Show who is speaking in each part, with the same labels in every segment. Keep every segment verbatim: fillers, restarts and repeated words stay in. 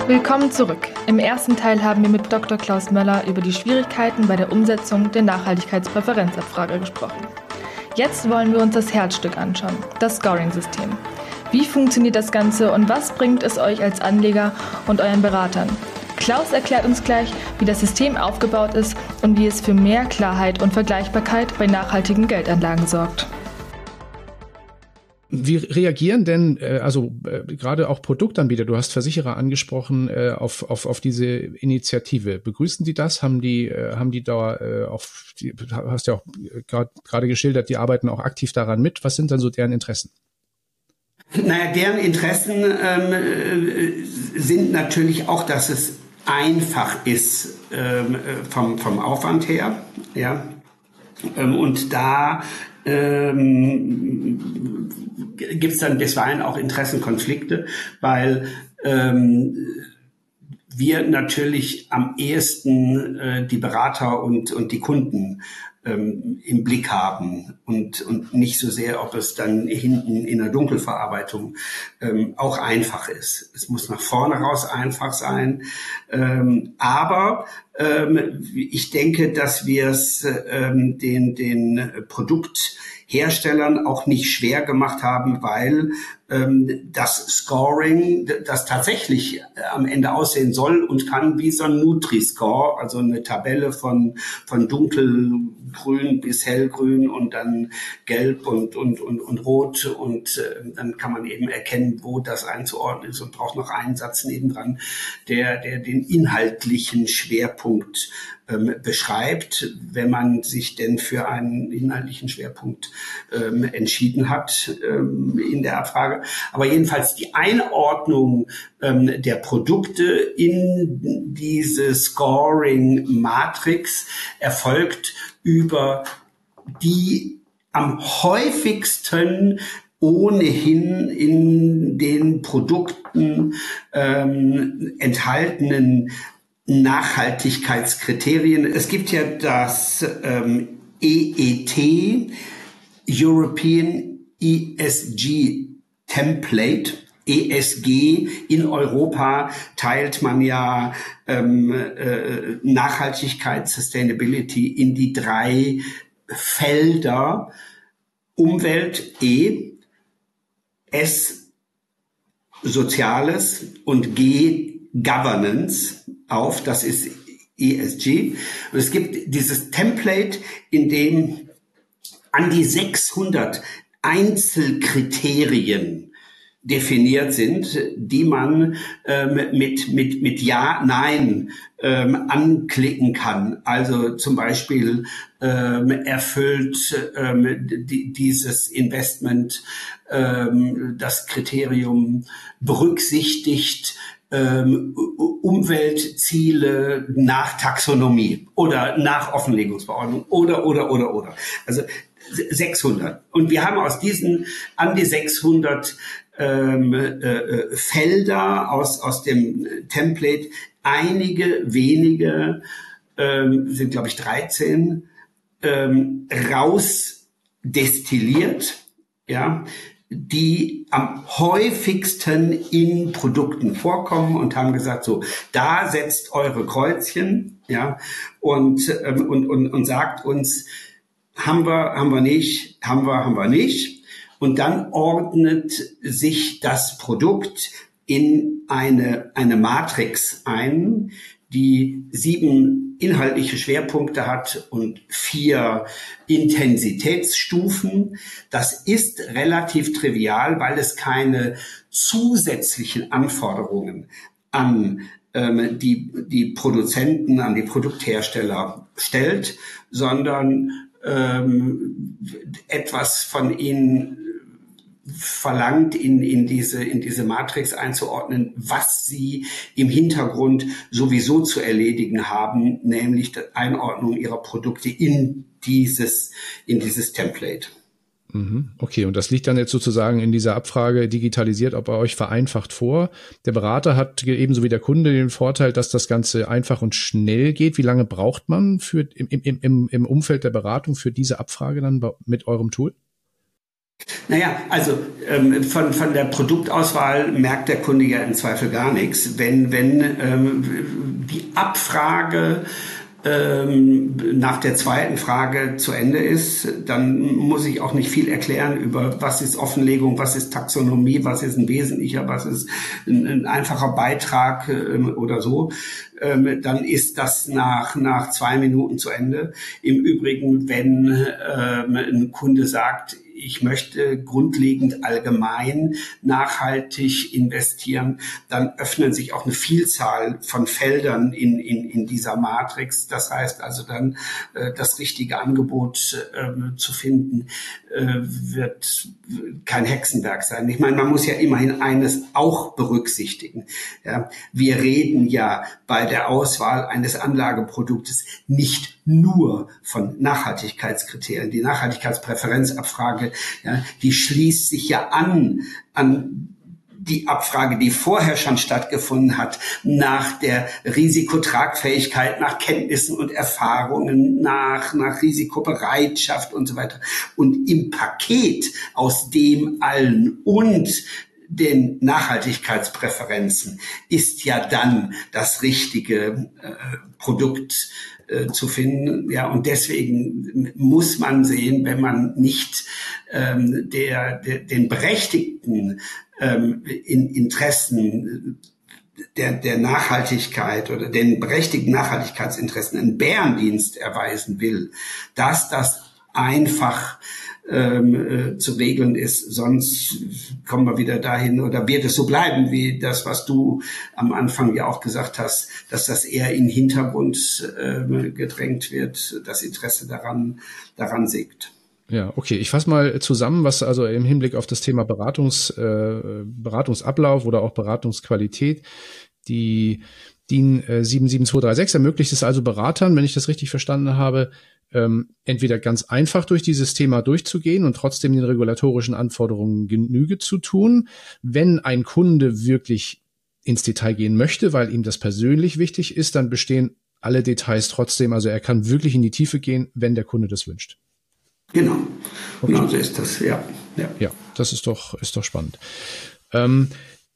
Speaker 1: Willkommen zurück. Im ersten Teil haben wir mit Doktor Klaus Möller über die Schwierigkeiten bei der Umsetzung der Nachhaltigkeitspräferenzabfrage gesprochen. Jetzt wollen wir uns das Herzstück anschauen, das Scoring-System. Wie funktioniert das Ganze und was bringt es euch als Anleger und euren Beratern? Klaus erklärt uns gleich, wie das System aufgebaut ist und wie es für mehr Klarheit und Vergleichbarkeit bei nachhaltigen Geldanlagen sorgt.
Speaker 2: Wie reagieren denn, äh, also äh, gerade auch Produktanbieter, du hast Versicherer angesprochen, äh, auf, auf, auf diese Initiative. Begrüßen die das? Haben die, äh, haben die da äh, auf, die, hast ja auch gerade geschildert, die arbeiten auch aktiv daran mit. Was sind dann so deren Interessen?
Speaker 3: Naja, deren Interessen ähm, sind natürlich auch, dass es einfach ist ähm, vom, vom Aufwand her, ja, ähm, und da ähm, gibt es dann bisweilen auch Interessenkonflikte, weil ähm, wir natürlich am ehesten äh, die Berater und, und die Kunden ähm, im Blick haben und, und nicht so sehr, ob es dann hinten in der Dunkelverarbeitung ähm, auch einfach ist. Es muss nach vorne raus einfach sein, ähm, aber ähm, ich denke, dass wir es ähm, den, den Produktherstellern auch nicht schwer gemacht haben, weil ähm, das Scoring, das tatsächlich am Ende aussehen soll und kann wie so ein Nutri-Score, also eine Tabelle von von dunkelgrün bis hellgrün und dann gelb und und und, und rot und äh, dann kann man eben erkennen, wo das einzuordnen ist und braucht noch einen Satz nebendran, der der den inhaltlichen Schwerpunkt ähm, beschreibt, wenn man sich denn für einen inhaltlichen Schwerpunkt ähm, entschieden hat ähm, in der Abfrage. Aber jedenfalls die Einordnung ähm, der Produkte in diese Scoring-Matrix erfolgt über die am häufigsten ohnehin in den Produkten ähm, enthaltenen Nachhaltigkeitskriterien. Es gibt ja das ähm, E E T, European E S G Template, E S G. In Europa teilt man ja ähm, äh, Nachhaltigkeit, Sustainability in die drei Felder Umwelt, E, S, Soziales und G, Governance auf. Das ist E S G. Und es gibt dieses Template, in dem an die sechshundert Einzelkriterien definiert sind, die man ähm, mit mit mit Ja, Nein ähm, anklicken kann. Also zum Beispiel ähm, erfüllt ähm, die, dieses Investment ähm, das Kriterium berücksichtigt ähm, Umweltziele nach Taxonomie oder nach Offenlegungsverordnung oder oder oder oder. Also sechshundert. Und wir haben aus diesen an die sechshundert ähm, äh, Felder aus aus dem Template einige wenige, ähm, sind glaube ich dreizehn, ähm, rausdestilliert, ja, die am häufigsten in Produkten vorkommen und haben gesagt, so, da setzt eure Kreuzchen, ja, und ähm, und und und sagt uns, haben wir, haben wir nicht, haben wir, haben wir nicht. Und dann ordnet sich das Produkt in eine, eine Matrix ein, die sieben inhaltliche Schwerpunkte hat und vier Intensitätsstufen. Das ist relativ trivial, weil es keine zusätzlichen Anforderungen an ähm, die, die Produzenten, an die Produkthersteller stellt, sondern ähm, etwas von ihnen verlangt, in, in diese, in diese Matrix einzuordnen, was sie im Hintergrund sowieso zu erledigen haben, nämlich die Einordnung ihrer Produkte in dieses, in dieses Template.
Speaker 2: Okay, und das liegt dann jetzt sozusagen in dieser Abfrage digitalisiert, ob er euch vereinfacht vor. Der Berater hat ebenso wie der Kunde den Vorteil, dass das Ganze einfach und schnell geht. Wie lange braucht man für, im, im, im, im Umfeld der Beratung für diese Abfrage dann mit eurem Tool?
Speaker 3: Naja, also ähm, von, von der Produktauswahl merkt der Kunde ja im Zweifel gar nichts. Wenn, wenn ähm, die Abfrage ähm, nach der zweiten Frage zu Ende ist, dann muss ich auch nicht viel erklären über, was ist Offenlegung, was ist Taxonomie, was ist ein wesentlicher, was ist ein, ein einfacher Beitrag ähm, oder so. Ähm, dann ist das nach, nach zwei Minuten zu Ende. Im Übrigen, wenn ähm, ein Kunde sagt, ich möchte grundlegend allgemein nachhaltig investieren, dann öffnen sich auch eine Vielzahl von Feldern in, in, in dieser Matrix. Das heißt also dann, äh, das richtige Angebot äh, zu finden, äh, wird kein Hexenwerk sein. Ich meine, man muss ja immerhin eines auch berücksichtigen. Ja, wir reden ja bei der Auswahl eines Anlageproduktes nicht nur von Nachhaltigkeitskriterien. Die Nachhaltigkeitspräferenzabfrage, ja, die schließt sich ja an, an die Abfrage, die vorher schon stattgefunden hat, nach der Risikotragfähigkeit, nach Kenntnissen und Erfahrungen, nach, nach Risikobereitschaft und so weiter. Und im Paket aus dem allen und den Nachhaltigkeitspräferenzen ist ja dann das richtige äh, Produkt äh, zu finden. Ja, und deswegen muss man sehen, wenn man nicht ähm, der, der, den berechtigten ähm, in Interessen der, der Nachhaltigkeit oder den berechtigten Nachhaltigkeitsinteressen einen Bärendienst erweisen will, dass das einfach ähm, äh, zu regeln ist, sonst kommen wir wieder dahin oder wird es so bleiben wie das, was du am Anfang ja auch gesagt hast, dass das eher in den Hintergrund äh, gedrängt wird, das Interesse daran, daran siegt.
Speaker 2: Ja, okay. Ich fasse mal zusammen, was also im Hinblick auf das Thema Beratungs, äh, Beratungsablauf oder auch Beratungsqualität die D I N äh, sieben sieben zwei drei sechs ermöglicht es also Beratern, wenn ich das richtig verstanden habe, ähm, entweder ganz einfach durch dieses Thema durchzugehen und trotzdem den regulatorischen Anforderungen Genüge zu tun. Wenn ein Kunde wirklich ins Detail gehen möchte, weil ihm das persönlich wichtig ist, dann bestehen alle Details trotzdem. Also er kann wirklich in die Tiefe gehen, wenn der Kunde das wünscht.
Speaker 3: Genau,
Speaker 2: okay.
Speaker 3: Genau so ist das, ja. Ja,
Speaker 2: ja das ist doch, ist doch spannend. Ähm,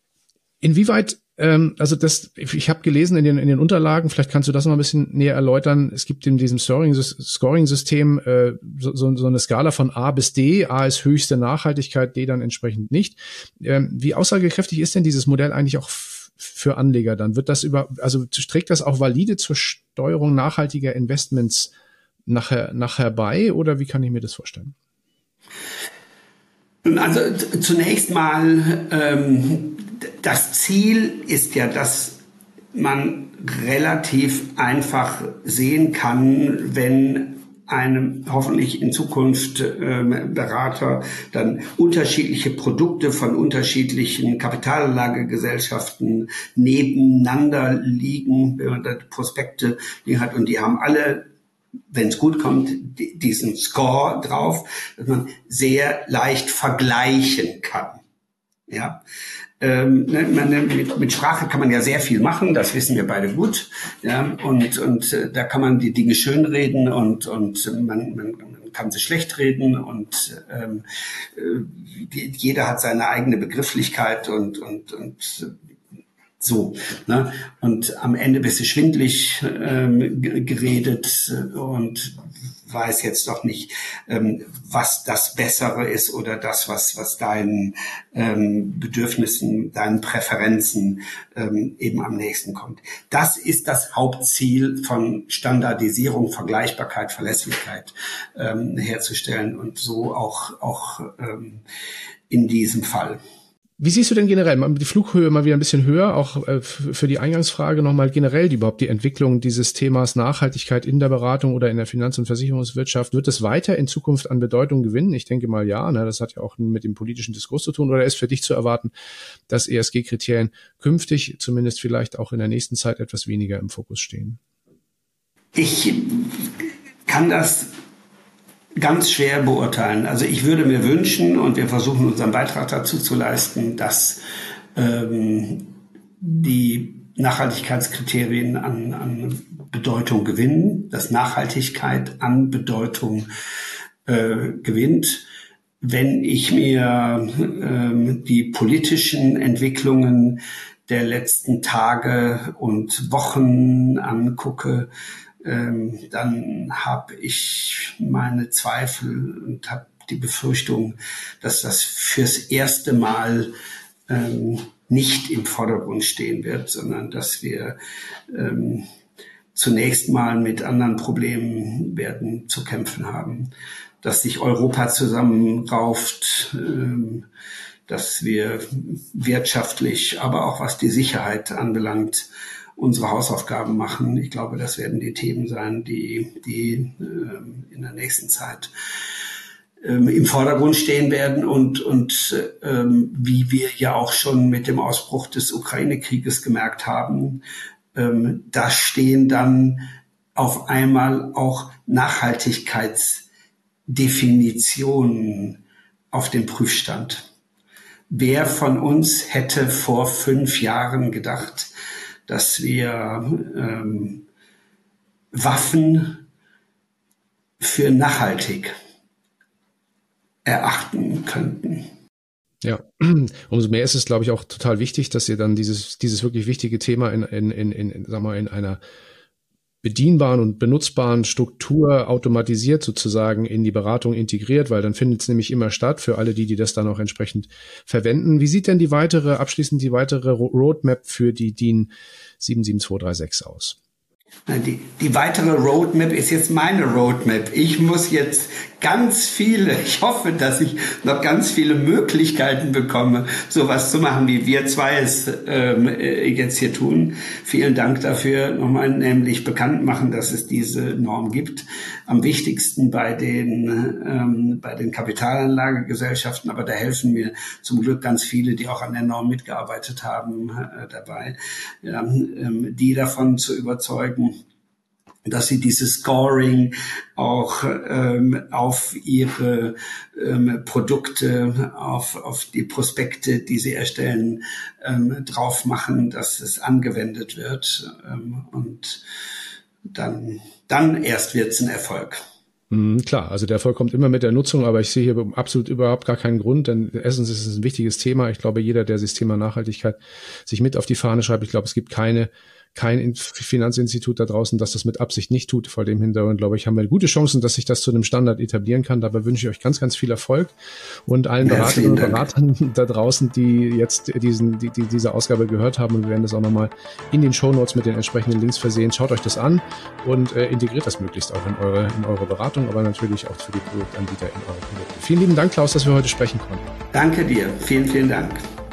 Speaker 2: inwieweit Ähm, also das, ich habe gelesen in den in den Unterlagen, vielleicht kannst du das noch ein bisschen näher erläutern. Es gibt in diesem Scoring-System äh, so, so eine Skala von A bis D. A ist höchste Nachhaltigkeit, D dann entsprechend nicht. Ähm, wie aussagekräftig ist denn dieses Modell eigentlich auch f- für Anleger dann? Wird das über, also trägt das auch valide zur Steuerung nachhaltiger Investments nachher nachher bei oder wie kann ich mir das vorstellen?
Speaker 3: Also t- zunächst mal, ähm, das Ziel ist ja, dass man relativ einfach sehen kann, wenn einem hoffentlich in Zukunft ähm, Berater dann unterschiedliche Produkte von unterschiedlichen Kapitalanlagegesellschaften nebeneinander liegen, wenn man da Prospekte hat und die haben alle, wenn es gut kommt, diesen Score drauf, dass man sehr leicht vergleichen kann. Ja, ähm, man, mit, mit Sprache kann man ja sehr viel machen, das wissen wir beide gut. Ja, und und äh, da kann man die Dinge schönreden und und man, man, man kann sie schlecht reden und ähm, die, jeder hat seine eigene Begrifflichkeit und und und so, ne? Und am Ende bist du schwindlig ähm, geredet und weiß jetzt doch nicht, ähm, was das Bessere ist oder das, was was deinen ähm, Bedürfnissen, deinen Präferenzen ähm, eben am nächsten kommt. Das ist das Hauptziel von Standardisierung, Vergleichbarkeit, Verlässlichkeit ähm, herzustellen und so auch auch ähm, in diesem Fall.
Speaker 2: Wie siehst du denn generell, die Flughöhe mal wieder ein bisschen höher, auch äh, für die Eingangsfrage nochmal generell die, überhaupt die Entwicklung dieses Themas Nachhaltigkeit in der Beratung oder in der Finanz- und Versicherungswirtschaft, wird es weiter in Zukunft an Bedeutung gewinnen? Ich denke mal ja, ne, das hat ja auch mit dem politischen Diskurs zu tun, oder ist für dich zu erwarten, dass E S G-Kriterien künftig, zumindest vielleicht auch in der nächsten Zeit, etwas weniger im Fokus stehen?
Speaker 3: Ich kann das ganz schwer beurteilen. Also ich würde mir wünschen, und wir versuchen unseren Beitrag dazu zu leisten, dass ähm, die Nachhaltigkeitskriterien an, an Bedeutung gewinnen, dass Nachhaltigkeit an Bedeutung äh, gewinnt. wenn ich mir ähm, die politischen Entwicklungen der letzten Tage und Wochen angucke, ähm, dann habe ich meine Zweifel und habe die Befürchtung, dass das fürs erste Mal ähm, nicht im Vordergrund stehen wird, sondern dass wir ähm, zunächst mal mit anderen Problemen werden zu kämpfen haben, dass sich Europa zusammenrauft, ähm, dass wir wirtschaftlich, aber auch was die Sicherheit anbelangt, unsere Hausaufgaben machen. Ich glaube, das werden die Themen sein, die, die ähm, in der nächsten Zeit ähm, im Vordergrund stehen werden und, und ähm, wie wir ja auch schon mit dem Ausbruch des Ukraine-Krieges gemerkt haben, ähm, da stehen dann auf einmal auch Nachhaltigkeitsdefinitionen auf dem Prüfstand. Wer von uns hätte vor fünf Jahren gedacht, dass wir ähm, Waffen für nachhaltig erachten könnten?
Speaker 2: Ja, umso mehr ist es, glaube ich, auch total wichtig, dass ihr dann dieses dieses wirklich wichtige Thema in in in, in sag mal in einer bedienbaren und benutzbaren Struktur automatisiert sozusagen in die Beratung integriert, weil dann findet es nämlich immer statt für alle die, die das dann auch entsprechend verwenden. Wie sieht denn die weitere, abschließend die weitere Roadmap für die D I N sieben sieben zwei drei sechs aus?
Speaker 3: Die, die weitere Roadmap ist jetzt meine Roadmap. Ich muss jetzt ganz viele, ich hoffe, dass ich noch ganz viele Möglichkeiten bekomme, sowas zu machen, wie wir zwei es ähm, jetzt hier tun. Vielen Dank dafür. Nochmal nämlich bekannt machen, dass es diese Norm gibt. Am wichtigsten bei den, ähm, bei den Kapitalanlagegesellschaften, aber da helfen mir zum Glück ganz viele, die auch an der Norm mitgearbeitet haben, äh, dabei, ja, ähm, die davon zu überzeugen, dass sie dieses Scoring auch ähm, auf ihre ähm, Produkte, auf, auf die Prospekte, die sie erstellen, ähm, drauf machen, dass es angewendet wird. Ähm, und dann, dann erst wird's ein Erfolg.
Speaker 2: Mhm, klar, also der Erfolg kommt immer mit der Nutzung, aber ich sehe hier absolut überhaupt gar keinen Grund, denn erstens ist es ein wichtiges Thema. Ich glaube, jeder, der das Thema Nachhaltigkeit sich mit auf die Fahne schreibt, ich glaube, es gibt keine kein Finanzinstitut da draußen, das das mit Absicht nicht tut. Vor dem Hintergrund, glaube ich, haben wir gute Chancen, dass sich das zu einem Standard etablieren kann. Dabei wünsche ich euch ganz, ganz viel Erfolg und allen Beraterinnen und Beratern da draußen, die jetzt diesen, die, die diese Ausgabe gehört haben, und wir werden das auch nochmal in den Shownotes mit den entsprechenden Links versehen. Schaut euch das an und äh, integriert das möglichst auch in eure, in eure Beratung, aber natürlich auch für die Produktanbieter in eure Produkte. Vielen lieben Dank, Klaus, dass wir heute sprechen konnten.
Speaker 3: Danke dir. Vielen, vielen Dank.